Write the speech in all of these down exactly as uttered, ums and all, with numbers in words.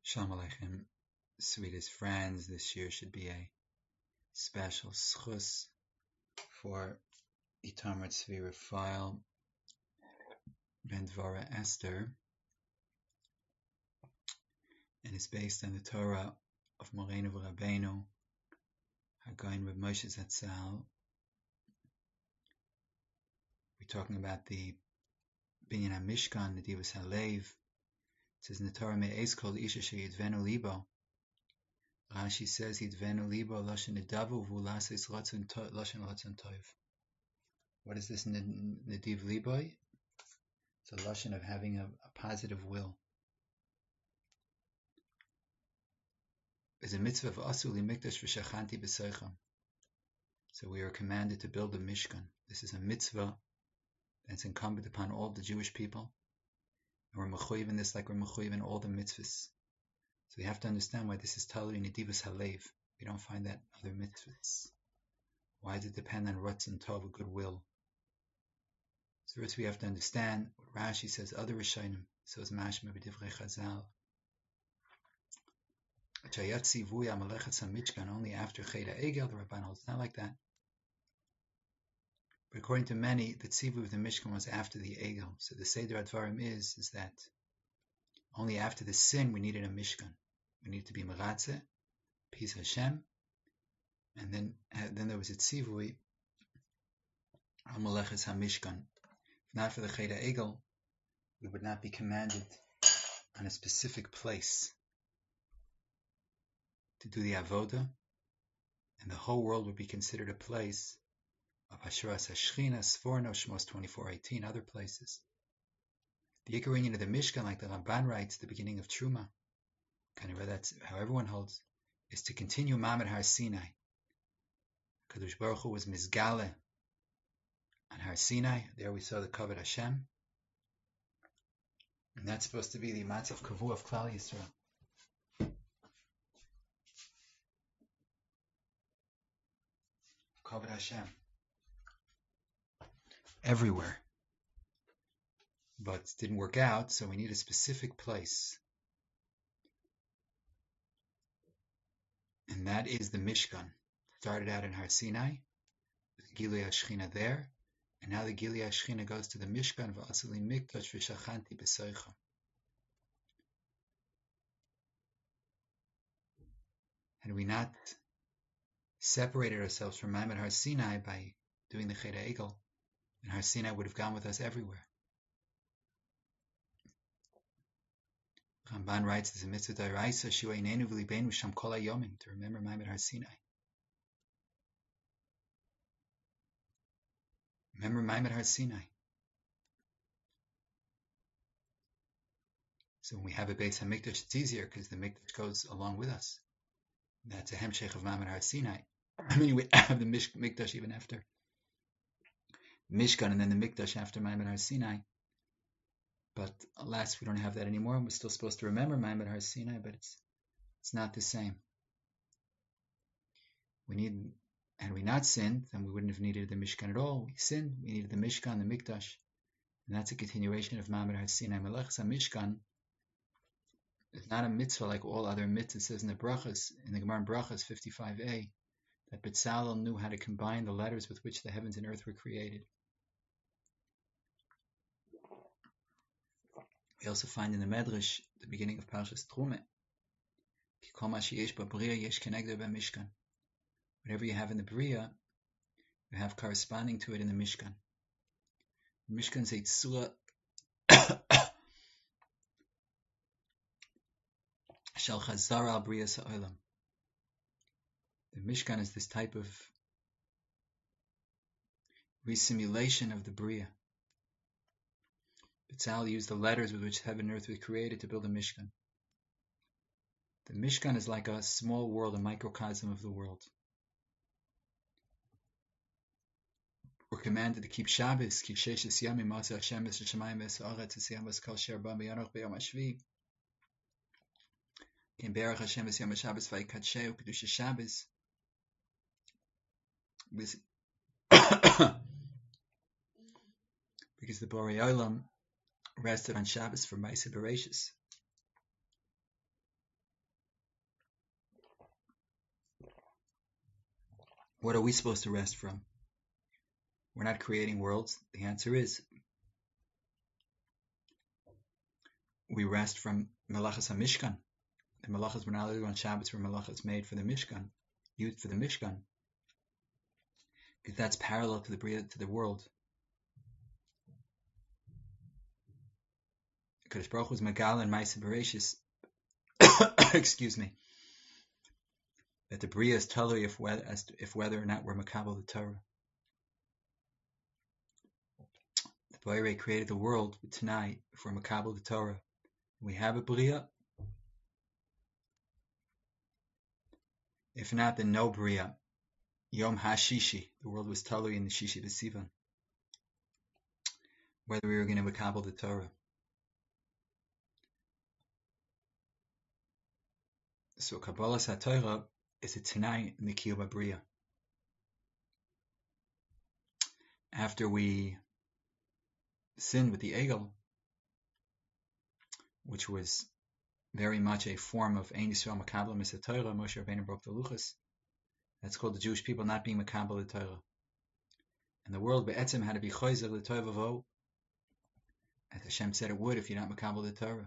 Shalom Aleichem, sweetest friends. This year should be a special schus for Itamar Tzvi Raphael ben Dvora Esther, and it's based on the Torah of Moreinu V'Rabbeinu, Hagayin Reb Moshe Zatzal. We're talking about the Binyan HaMishkan, the Divas HaLev. It says in the Torah, Me'ez kol isha she'yidvenu libo. Rashi says, Yidvenu libo lashon nedavu v'ulasis ratzon lashon ratzon tov. What is this nediv liboy? It's a lashon of having a, a positive will. There's a mitzvah of asu li mikdash v'shachanti b'seicham. So we are commanded to build a mishkan. This is a mitzvah that's incumbent upon all the Jewish people. And we're mechuyev in this like we're mechuyev in all the mitzvahs. So we have to understand why this is Talui Nedivas Halev. We don't find that in other mitzvahs. Why does it depend on Ratzon Tov, goodwill? So first we have to understand what Rashi says, other Rishonim, so is Mashma b'divrei Chazal. Chayat Tzivui Amalekhet Samishkan, only after Cheda Egel, the Rabban holds not like that. But according to many, the Tzivui of the Mishkan was after the Egel. So the Seder Advarim is, is that only after the sin we needed a Mishkan. We needed to be Meratze, peace Hashem, and then uh, then there was a Tzivui, Amalekhes HaMishkan. If not for the Cheda Egel, we would not be commanded on a specific place to do the Avoda, and the whole world would be considered a place of Asheras HaShechina, Sforno, Shmos twenty-four eighteen, other places. The Ikar Inyan of the Mishkan, like the Ramban writes, the beginning of Truma, kind of that's how everyone holds, is to continue Ma'amad Har Sinai. Kadosh Baruch Hu was Mizgale on Har Sinai. There we saw the Kavod Hashem, and that's supposed to be the Matzav Kavu of Klal Yisrael. Kavod Hashem everywhere, but it didn't work out, so we need a specific place. And that is the Mishkan. Started out in Har Sinai, with Gilui HaShechina there, and now the Gilui HaShechina goes to the Mishkan, V'asuli Mikdash V'shachanti B'seicha. Had we not separated ourselves from Ma'amad Har Sinai by doing the Cheda Egel, and Har Sinai would have gone with us everywhere. Ramban writes, there's a mitzvah d'oraisa shu'einenu v'libeinu sham kol hayomim, to remember Ma'amad Har Sinai. Remember Ma'amad Har Sinai. So when we have a Beis HaMikdash, it's easier because the Mikdash goes along with us. That's a hemshech of Ma'amad Har Sinai. I mean, we have the Mish- Mikdash even after Mishkan, and then the Mikdash after Ma'amad Har Sinai. But alas, we don't have that anymore. We're still supposed to remember Ma'amad Har Sinai, but it's it's not the same. We need, had we not sinned, then we wouldn't have needed the Mishkan at all. We sinned, we needed the Mishkan, the Mikdash, and that's a continuation of Ma'amad Har Sinai. Melechus HaMishkan is not a mitzvah like all other mitzvahs. It says in the Brachas, in the Gemara in Brachas fifty-five a, that Betzalel knew how to combine the letters with which the heavens and earth were created. We also find in the Medrash, the beginning of Parshas Truma, whatever you have in the Bria, you have corresponding to it in the Mishkan. The Mishkan is a tzura shel chazara al briyas ha'olam. The Mishkan is this type of resimulation of the Bria. Betzalel used the letters with which heaven and earth were created to build a Mishkan. The Mishkan is like a small world, a microcosm of the world. We're commanded to keep Shabbos, keep Sheshes Yamim, Masa Hashem, B'Shem Shemayim, B'Sa'aretz, Tziyam, B'Skal Sher Ba, B'Yanoch, B'Yom HaShvi. Kim Berach Hashem, B'Siyam HaShabbos, V'Yikadsheu, Kedusha Shabbos. Because the Borei Olam rested on Shabbos for Ma'aseh Bereishis. What are we supposed to rest from? We're not creating worlds. The answer is we rest from Melachas HaMishkan. The Melachas were not allowed on Shabbos were Melachas made for the Mishkan, used for the Mishkan, because that's parallel to the to the world. Kadosh Baruch Hu was Megal and Ma'aseh Bereishis, excuse me, that the Bria is totally if whether, as to, if whether or not we're Makabel the Torah. The Boirei created the world tonight if we're Makabel the Torah. We have a Bria. If not, then no Bria. Yom HaShishi, the world was totally in the Shishi B'Sivan. Whether we were going to Makabel the Torah. So Kabbalas HaTorah is a tonight in the Kiyuba Bria. After we sinned with the Egel, which was very much a form of Ein Yisrael Makabel Mis HaTorah, Moshe Rabbeinu broke the Luchas. That's called the Jewish people not being Makabel the Torah. And the world Be'etzem had to be Choyzer the Torah Vavo, as Hashem said it would if you're not Makabel the Torah.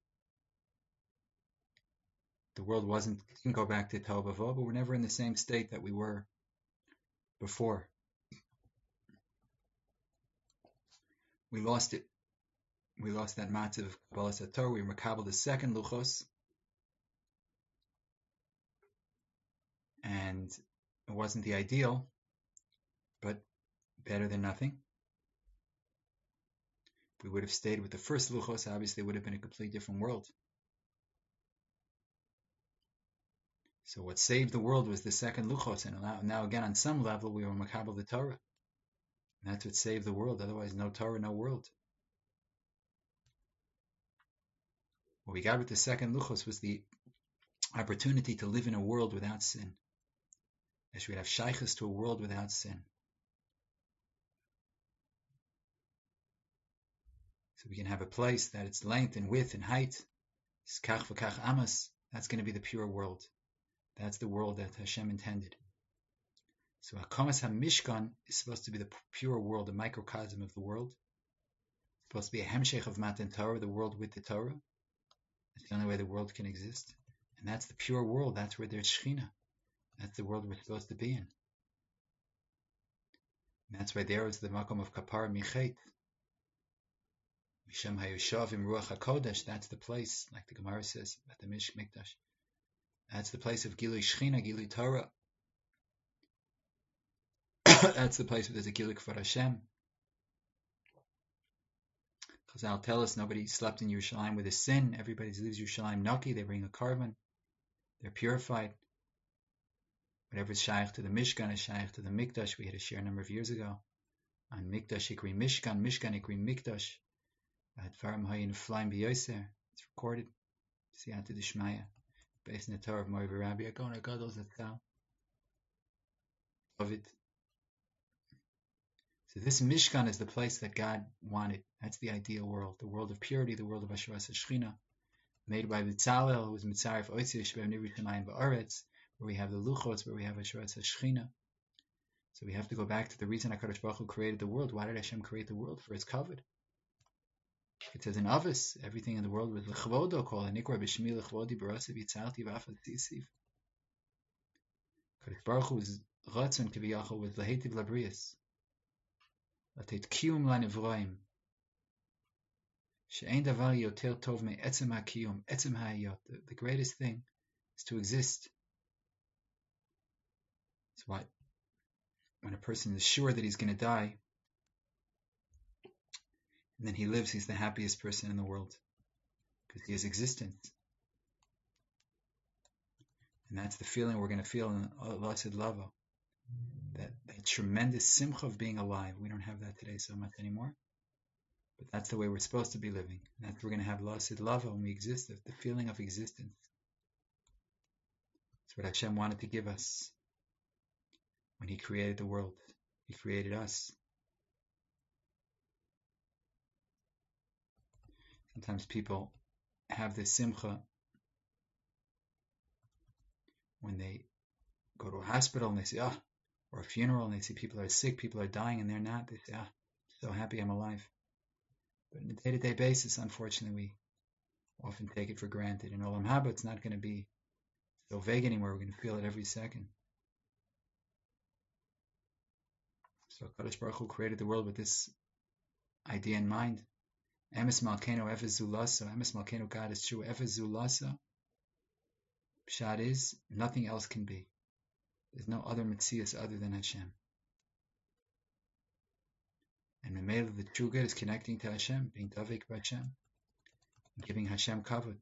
The world wasn't, didn't go back to Torah Vavo, but we're never in the same state that we were before. We lost it. We lost that matzah of Kabbalas HaTorah. We were Makabel the second Luchos. And it wasn't the ideal, but better than nothing. If we would have stayed with the first Luchos, obviously it would have been a completely different world. So what saved the world was the second Luchos, and now again on some level we were Makabel the Torah. And that's what saved the world, otherwise no Torah, no world. What we got with the second Luchos was the opportunity to live in a world without sin. As we would have shaychus to a world without sin. So we can have a place that its length and width and height is kach v'kach amas. That's going to be the pure world. That's the world that Hashem intended. So Hakamas HaMishkan is supposed to be the pure world, the microcosm of the world. It's supposed to be a hemshech of Matan Torah, the world with the Torah. That's the only way the world can exist. And that's the pure world. That's where there's Shechina. That's the world we're supposed to be in. And that's why there is the makom of Kapara Michet. Mishem Hayushav im Ruach HaKodesh. That's the place, like the Gemara says, at the Mishk Mikdash. That's the place of Gilui Shechina, Gilui Torah. That's the place where there's a Gilui Kfar Hashem. Chazal tell us nobody slept in Yerushalayim with a sin. Everybody leaves Yerushalayim naki. They bring a carbon. They're purified. Whatever is shaykh to the Mishkan is shaykh to the Mikdash. We had a share a number of years ago on Mikdash Ikri Mishkan, Mishkan Ikri Mikdash. At Faram Hayin Flying B'Yoser. It's recorded. Siyata Dishmaya. Based in the Torah of Mori Rabbi Agon Agadol Zatzal. Of it. So this Mishkan is the place that God wanted. That's the ideal world. The world of purity, the world of Asheras HaShechina. Made by B'Tzalel, who was Mitzaref Oitzi Shebem Nirushalayim Ba'aretz, where we have the Luchos, where we have Asheras HaShechina. So we have to go back to the reason HaKadosh Baruch Hu created the world. Why did Hashem create the world? For its covet. It says in Avos, everything in the world was L'chvodo called, Nikra B'Shmi L'chvodi B'Rasav Yitzalti V'Afal Tzisiv. HaKadosh Baruch Hu's Ratzon Kiviyachol was L'Hetiv Labrius. Latet Kiyum L'Nevroim. She'ein davar yoter tov me etzem ha'kiyum, etzem ha'ayot. The greatest thing is to exist. That's why when a person is sure that he's going to die, and then he lives, he's the happiest person in the world. Because he has existence. And that's the feeling we're going to feel in Lasid Lava. That, that tremendous simcha of being alive. We don't have that today so much anymore. But that's the way we're supposed to be living. And that's we're going to have Lasid Lava when we exist, the feeling of existence. That's what Hashem wanted to give us when He created the world. He created us. Sometimes people have this simcha when they go to a hospital and they say, oh, or a funeral and they see people are sick, people are dying, and they're not. They say, ah, so happy I'm alive. But on a day-to-day basis, unfortunately, we often take it for granted. In Olam Haba, it's not going to be so vague anymore. We're going to feel it every second. So Kadosh Baruch Hu created the world with this idea in mind. Emes Malkeinu Efes Zulasa. Emes Malkeinu, God is true. Efes Zulasa. Pshat is, nothing else can be. There's no other Metzias other than Hashem. And Memela, the true good, is connecting to Hashem, being Davik by Hashem, and giving Hashem kavod.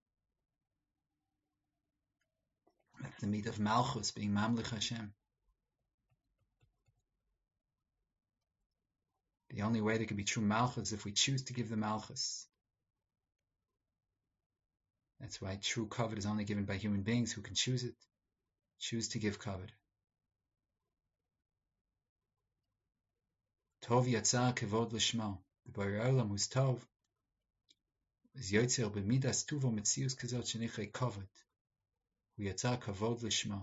That's the meat of Malchus, being Mamlich Hashem. The only way there can be true Malchus is if we choose to give the Malchus. That's why true kavod is only given by human beings who can choose it. Choose to give kavod. Tov yatzar kavod l'shmo. The Borei Olam, who's Tov, is yotzer b'midas tuvo metzius kazot shenichrei kavod. Hu yatzar kavod l'shmo.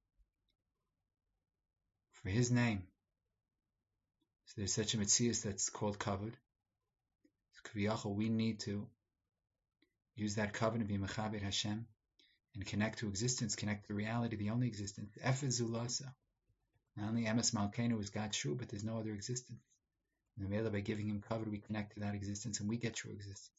For his name. So there's such a metzius that's called kavod. So k'viyachol, we need to use that kavod to be mechaber Hashem and connect to existence, connect to reality, the only existence. Efes Zulasa. Not only Emes Malkeinu is God true, but there's no other existence. And the by giving him kavod, we connect to that existence and we get true existence.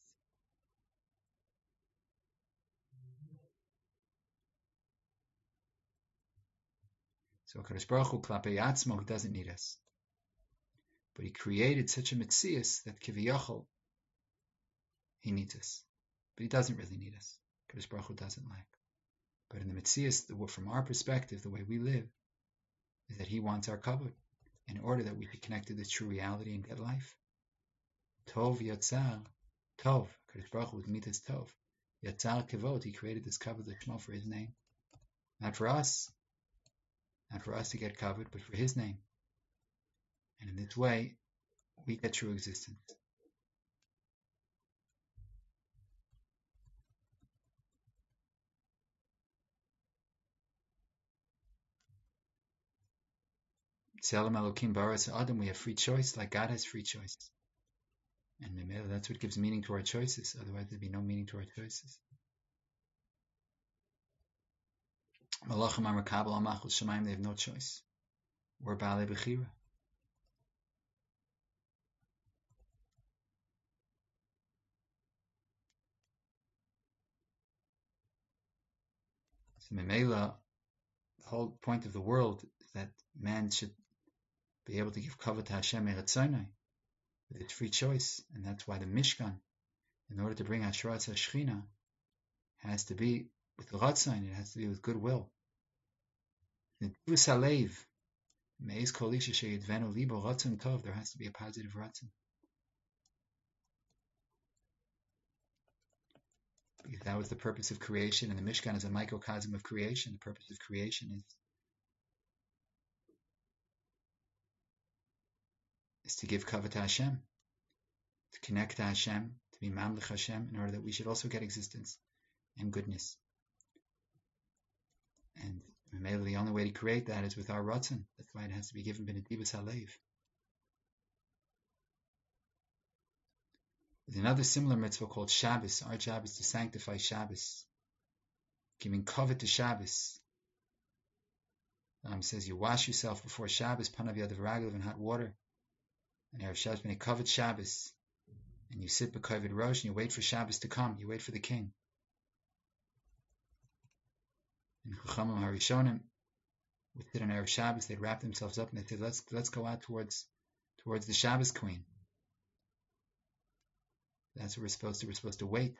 So Kadosh Baruch Hu Klapei Atzmo, he doesn't need us. But he created such a metzius that kiviyachol, he needs us. But he doesn't really need us. Kadosh Baruch Hu doesn't lack. But in the metzius, from our perspective, the way we live, is that he wants our kavod in order that we be connected to true reality and get life. Tov yatzar, Tov, Kadosh Baruch Hu with mitas Tov. Yatzar kavod, he created this kavod l'shmo for his name. Not for us, not for us to get kavod, but for his name. And in this way, we get true existence. Tzelem Elokim Baras Adam, we have free choice, like God has free choice. And that's what gives meaning to our choices. Otherwise, there'd be no meaning to our choices. Malachim Amakabel Amachul Shemaim, they have no choice. We're Baalei Bechira. So Memela, the whole point of the world is that man should be able to give kavod to Hashem Eretzonai with its free choice, and that's why the Mishkan, in order to bring Hashrat HaShechina, has to be with Ratzon, it has to be with goodwill. Nedivus Halev, Meis Kol Isha Sheyidvenu Libo Ratzon Tov, there has to be a positive Ratzon. Because that was the purpose of creation, and the Mishkan is a microcosm of creation. The purpose of creation is is to give kavod to Hashem, to connect to Hashem, to be mamlich Hashem, in order that we should also get existence and goodness. And maybe the only way to create that is with our ratzon. That's why it has to be given b'nedivus halev. There's another similar mitzvah called Shabbos. Our job is to sanctify Shabbos, giving kavod to Shabbos. Um, says you wash yourself before Shabbos, panav yadav raglav, in hot water. And Erev Shabbos b'nei kavod Shabbos, and you sit b'kavod rosh, and you wait for Shabbos to come. You wait for the king. And Chachamim Harishonim would sit on Erev Shabbos. They'd wrap themselves up and they'd say, "Let's let's go out towards towards the Shabbos queen." That's what we're supposed to. We're supposed to wait,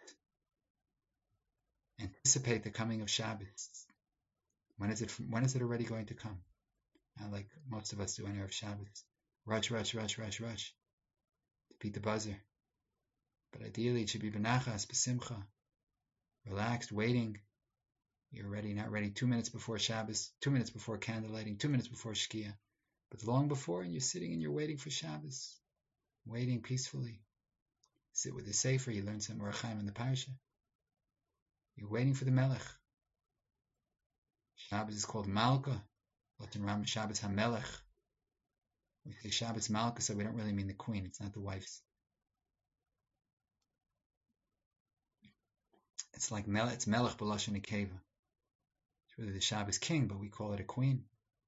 anticipate the coming of Shabbos. When is it? When is it already going to come? Not like most of us do on Erev Shabbos. Rush, rush, rush, rush, rush to beat the buzzer. But ideally, it should be benachas, besimcha, relaxed, waiting. You're ready, not ready. Two minutes before Shabbos, two minutes before candlelighting, two minutes before Shkia. But long before, and you're sitting and you're waiting for Shabbos, waiting peacefully. Sit with the Sefer, you learn some Orachaim in the Parsha. You're waiting for the Melech. Shabbos is called Malka. But in Ram Shabbos HaMelech, we say Shabbos Malka, so we don't really mean the queen. It's not the wife's. It's like Melech, it's Melech B'Lashon Nekeva. It's really the Shabbos king, but we call it a queen.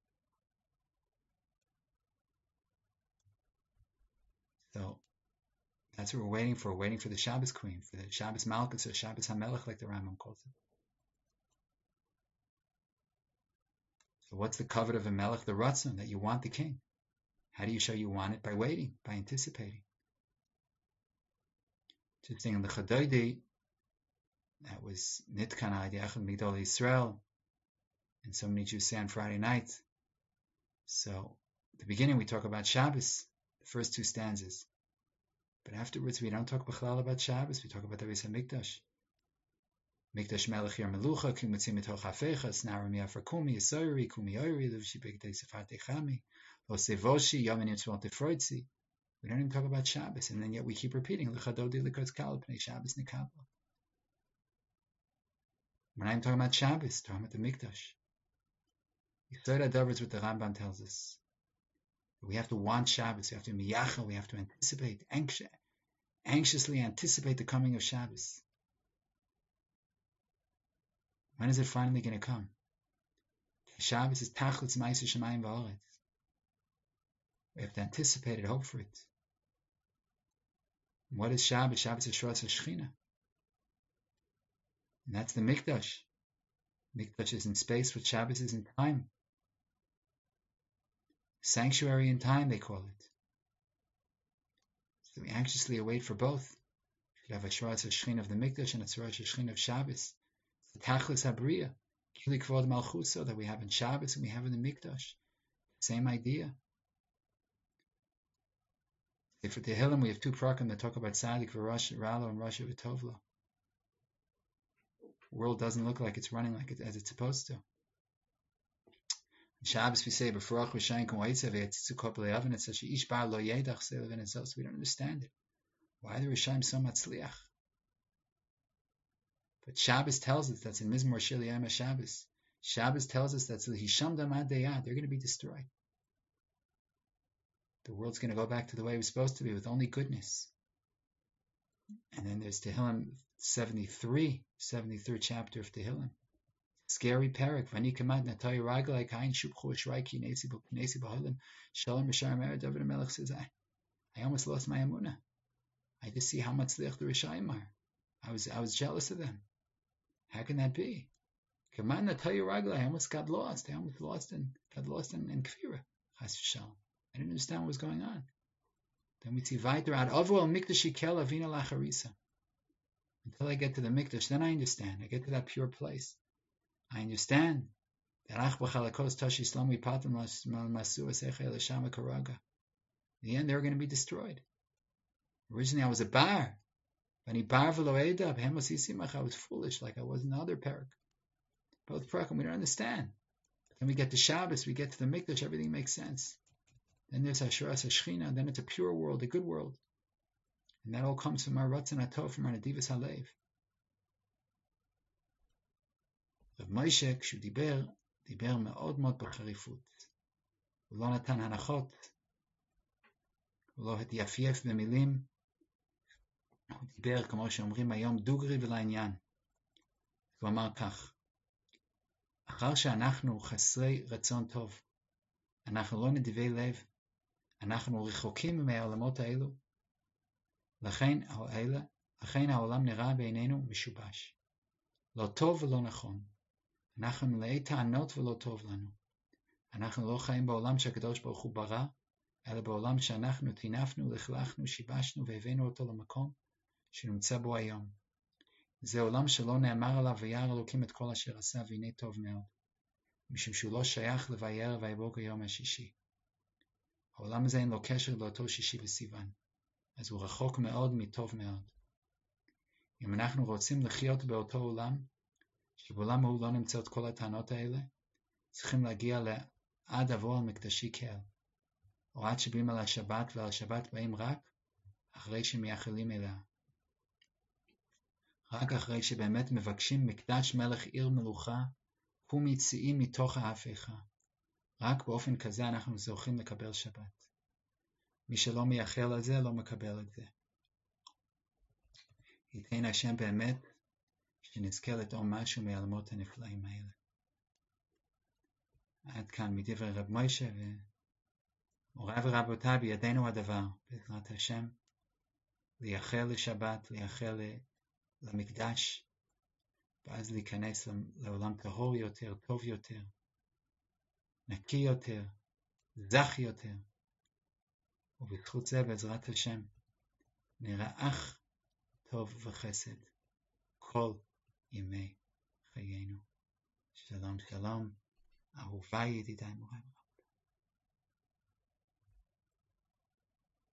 So that's what we're waiting for. We're waiting for the Shabbos queen, for the Shabbos Malchus or Shabbos HaMelech, like the Rambam calls it. So what's the covet of a Melech? The Ratzon, that you want the king. How do you show you want it? By waiting, by anticipating. Just saying the Chadoidi, that was Nitkana Yachad Migdol Yisrael, and so many Jews say on Friday night. So at the beginning we talk about Shabbos, the first two stanzas. But afterwards we don't talk B'chlal about Shabbos, we talk about the Beis HaMikdash. Mikdash Melech Yer Melucha, Ki Mutzi Mitoch Hafecha, Snara Miafra Kumi, Yisoyri, Kumi Oyri, Luvshi B'gdei Sefat Echami, Lo Sevoshi, Yamin Yitzvot Tefroitzi. We don't even talk about Shabbos, and then yet we keep repeating L'chadodi L'kotz Kal Pnei Shabbos Nekabla. We're not even talking about Shabbos, talking about the Mikdash. Yisoyra Davers, what the Rambam tells us. We have to want Shabbos, we have to miyachal, we have to anticipate, anxious, anxiously anticipate the coming of Shabbos. When is it finally going to come? Shabbos is Tachlitz Ma'aser Shemayim V'Aretz. We have to anticipate it, hope for it. And what is Shabbos? Shabbos is Shras HaShechina. And that's the Mikdash. Mikdash is in space, what Shabbos is in time. Sanctuary in time, they call it. So we anxiously await for both. You have a Shras HaShechina of the Mikdash and a Shras HaShechina of Shabbos. The Tachlis HaBriya, Kili Kvod Malchuso, that we have in Shabbos and we have in the Mikdash. Same idea. For Tehillim, we have two prakim that talk about Tzadik v'Rosh Ralo and Rosh v'Tovlo. The world doesn't look like it's running like it as it's supposed to. In Shabbos we say B'Farach V'Shayin Kum V'Yitzav V'Yitzitzu Kop Le'Avin. It says Ish Bar Lo Yedach Se'Levin and so we don't understand it. Why are the Rishayim so matzliach? But Shabbos tells us that's in Mizmor Shir Yom Shabbos. Shabbos tells us that's L'Hisham Damad Deyad. They're going to be destroyed. The world's going to go back to the way it was supposed to be with only goodness. And then there's Tehillim seventy-three, seventy-third chapter of Tehillim. Scary parak. Vani kamad natay raglai kain shubchu shraiki nesi nesi b'holim shalom b'shar mer. David HaMelech says, I, I almost lost my emunah. I just see how much the Rishayim are. I was I was jealous of them. How can that be? Kamad natay raglai. I almost got lost. I almost lost in got lost in, in Kfira. Chas v'shalom. I didn't understand what was going on. Then we see Vaiter ad Avro al Mikdash Yikel Avina Lacharisa. Until I get to the Mikdash, then I understand. I get to that pure place. I understand that Ach b'chalakos Tashi Slami Patim Masu Esechel Shama Karaga. In the end, they were going to be destroyed. Originally, I was a bar. When he bar v'lo edab hemos isimach, I was foolish, like I was in the other parak. Both parakim we don't understand. But then we get to Shabbos, we get to the Mikdash, everything makes sense. Then there's Hashras HaShechina, and then it's a pure world, a good world. And that all comes from our Ratzon HaTov, from our Nadivas HaLev. Rav Moshe, כשהוא דיבר, דיבר מאוד מאוד בחריפות. הוא לא נתן הנחות, הוא לא התייפייף במילים, הוא דיבר, כמו שאומרים היום, דוגרי ולעניין. הוא אמר כך, אחר שאנחנו חסרי רצון טוב, אנחנו לא נדיבי לב, אנחנו רחוקים מהעולמות האלו, לכן, האלה, לכן העולם נראה בעינינו משובש. לא טוב ולא נכון. אנחנו מלאי טענות ולא טוב לנו. אנחנו לא חיים בעולם שהקדוש ברוך הוא ברא, אלא בעולם שאנחנו טינפנו, לכלכנו, שיבשנו והבאנו אותו למקום שנמצא בו היום. זה עולם שלא נאמר עליו וירא אלוקים את כל אשר עשה והנה טוב מאוד. משום שהוא לא שייך לוירא ויבוא יום השישי. העולם הזה אין לו קשר לאותו שישי בסיוון, אז הוא רחוק מאוד מטוב מאוד. אם אנחנו רוצים לחיות באותו עולם, שבעולם הוא לא נמצא את כל הטענות האלה, צריכים להגיע לעד עבור על מקדשי קהל, או עד שבאים על השבת, ועל השבת באים רק אחרי שמייחלים אליה. רק אחרי שבאמת מבקשים מקדש מלך עיר מלוכה, הוא מציעים מתוך ההפכה. רק באופן כזה אנחנו זוכים לקבל שבת. מי שלא מייחל על זה לא מקבל את זה. ייתן השם באמת שנזכה לטעום משהו מהעולמות הנפלאים האלה. עד כאן מדברי רב מוישה, ומוריי ורבותיי, בידינו הדבר, בעזרת השם, לייחל לשבת, לייחל למקדש, ואז להיכנס לעולם טהור יותר, טוב יותר, נקי יותר, זך יותר, ובזכות זה בעזרת השם נראה אך טוב וחסד כל ימי חיינו. שלום שלום, אהוביי ידידיי מוריי ורבותיי.